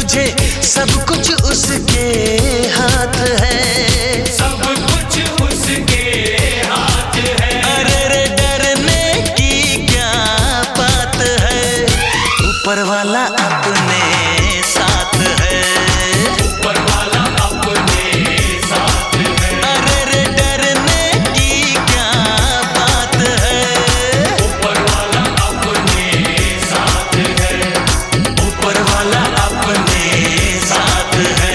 तुझे सब कुछ उसके हाथ है, सब कुछ उसके हाथ है। अरे रे डरने की क्या बात है, ऊपर वाला अपने साथ है, ऊपर वाला अपने साथ है। अरे रे डरने की क्या बात है, ऊपर वाला अपने साथ है, ऊपर वाला अपने साथ है।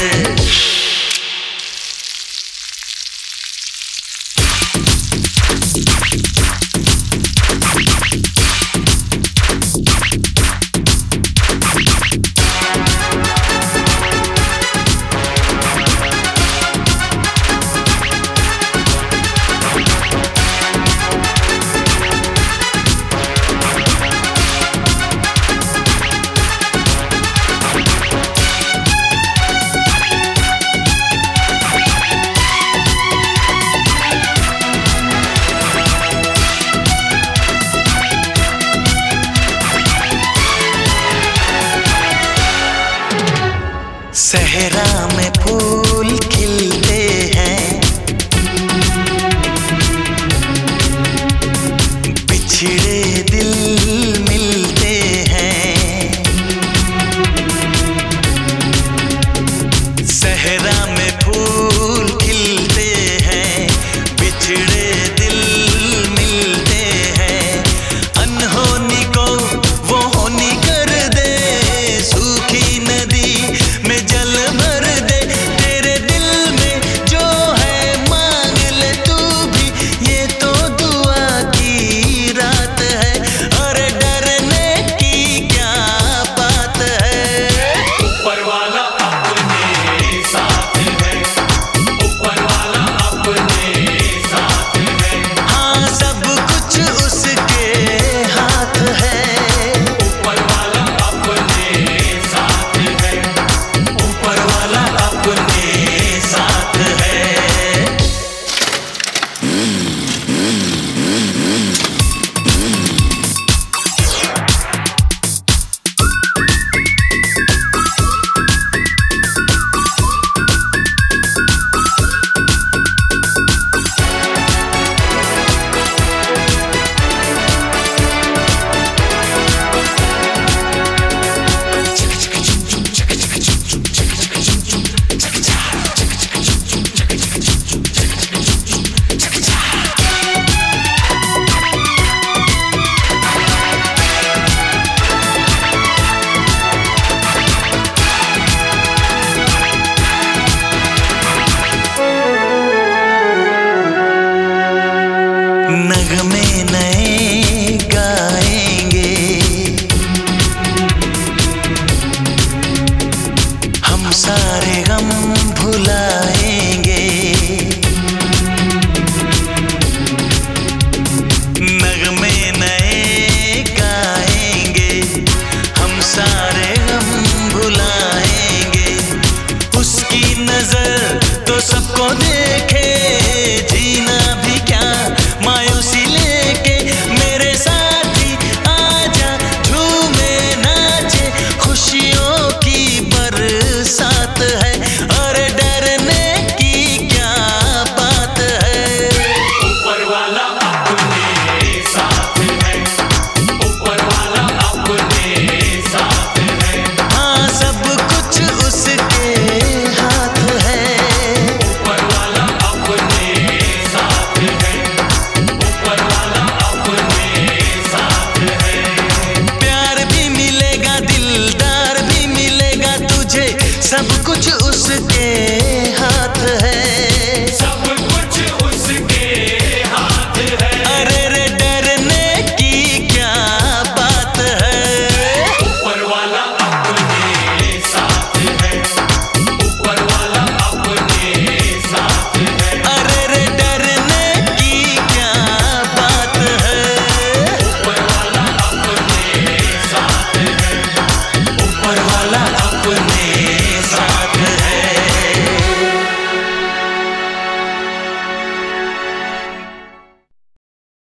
सहरा में फूल खिलते हैं, बिछड़े दिल मिलते हैं, सहरा में फूल खिलते हैं, बिछड़े दिल मिलते हैं, अनहोनी को वो होनी कर दे, सूखी नदी में जल भर दे, तेरे दिल में जो है मांग ले तू भी, ये तो दुआ की रात है, और डरने की क्या बात है, ऊपर वाला अपने साथ है, ऊपर वाला अपने साथ है। हाँ सब कुछ उसके हाथ है, ऊपर वाला अपने साथ है, ऊपर वाला अपने साथ है। नगमे नए गा